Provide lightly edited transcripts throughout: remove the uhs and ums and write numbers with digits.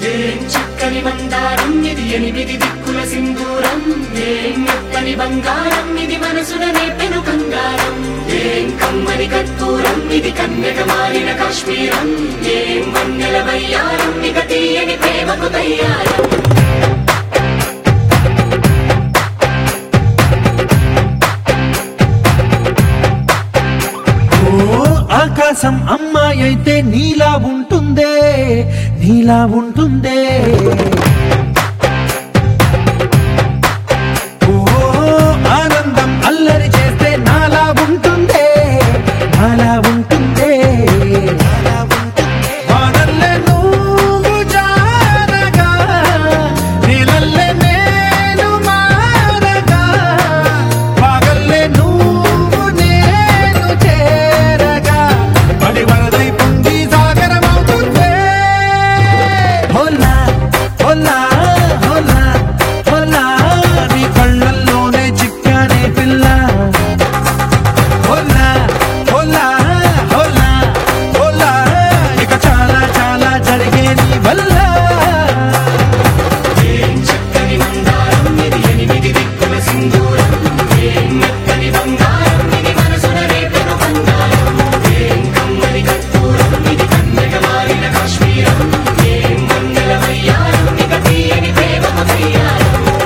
చక్కని మందారం ఇది ఎనిమిది దిక్కుల సింధూరం మెత్తని బంగారం ఇది మనసులనే పెను బంగారం కమ్మని కర్పూరం ఇది కన్యక మారిన కాశ్మీరం వన్నెల వయ్యారం ఇక తీయని ప్రేమకు తయ్యారం ఆకాశం అమ్మాయి అయితే నీలా ఉంటుందే నీలా ఉంటుందే ఓ ఆనందం అల్లరి చేస్తే నాలా ఉంటుందే నాలా ఉంటుందే వానల్లే నువ్వు జారగా నీలల్లే నేను మారగా పగల్లే నువ్వు నేను చేరగా పడి వరదై పొంగి సాగరమవుతుందే హోలా హోలా హోలా హోలా నీ కళ్ళల్లోనే చిక్కానే పిల్ల హోలా హోలా హోలా హోలా ఇక చాలా చాలా జరిగే నీ వల్ల చక్కని మందారం ఇది ఎనిమిది దిక్కుల సింధూరం మెత్తని బంగారం ఇది మనసులనే పెను బంగారం కమ్మని కర్పూరం ఇది కన్యక మారిన కాశ్మీరం వన్నెల వయ్యారం ఇక తీయని ప్రేమకు తయ్యారం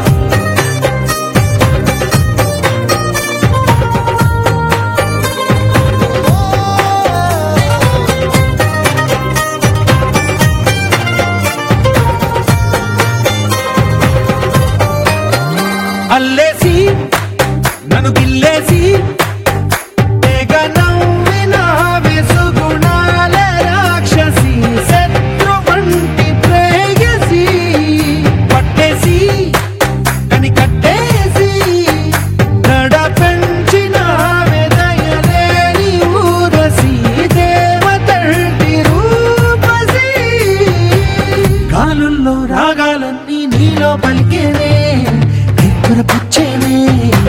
అల్లేసి నన్ను గిల్లేసి తెగ నవ్విన వెసుగుణాల రాక్షసి శత్రు వంటి ప్రేయసి పట్టేసి కని కట్టేసి నడ పెంచిన దయలేని ఊరసి దేవతంటి రూపసి గాలుల్లో రాగాలన్నీ నీలో పలికేనే పుచ్చేనే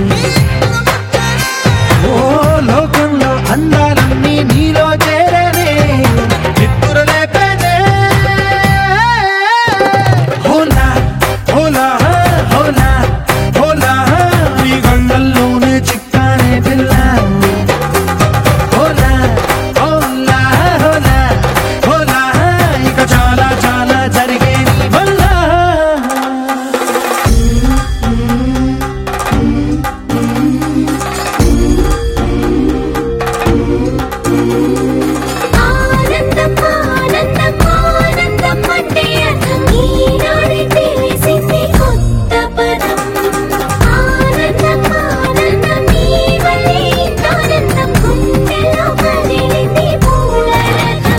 ఓ లోకంలో అందాలన్నీ నీలో చేరేనే నిద్ర లేపేనే హోలా హోలా హోలా హోలా నీ గంగల్లోనే చిక్కానే పిల్ల హోలా హోలా హోలా హోలా ఇక చాలా చాలా జరిగే నీ వల్ల ఆనందం ఆనందం ఆనందం అంటే ఈనాడే తెలిసింది కొత్త పదం ఆనందం ఆనందం నీ వల్లే ఆనందం గుండెలో కదిలింది పూలరథం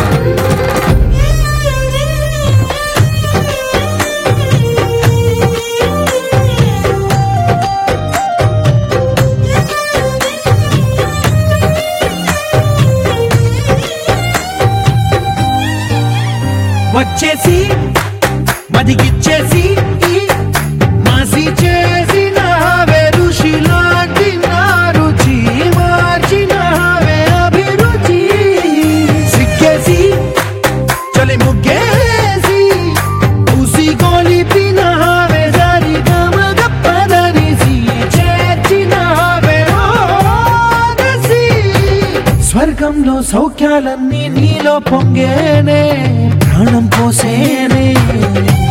వచ్చేసి మదిగిచ్చేసి మాసి చేసిన ఋషిలాంటి నా రుచి మార్చినవే అభిరుచి సిక్కేసి చలి ముగ్గేసి ఉసి గొలిపినవే సరి గమగ పదనిసి చేర్చినవే ఓదసి స్వర్గంలో సౌఖ్యాలన్నీ నీలో పొంగేనే ప్రాణం పోసేనే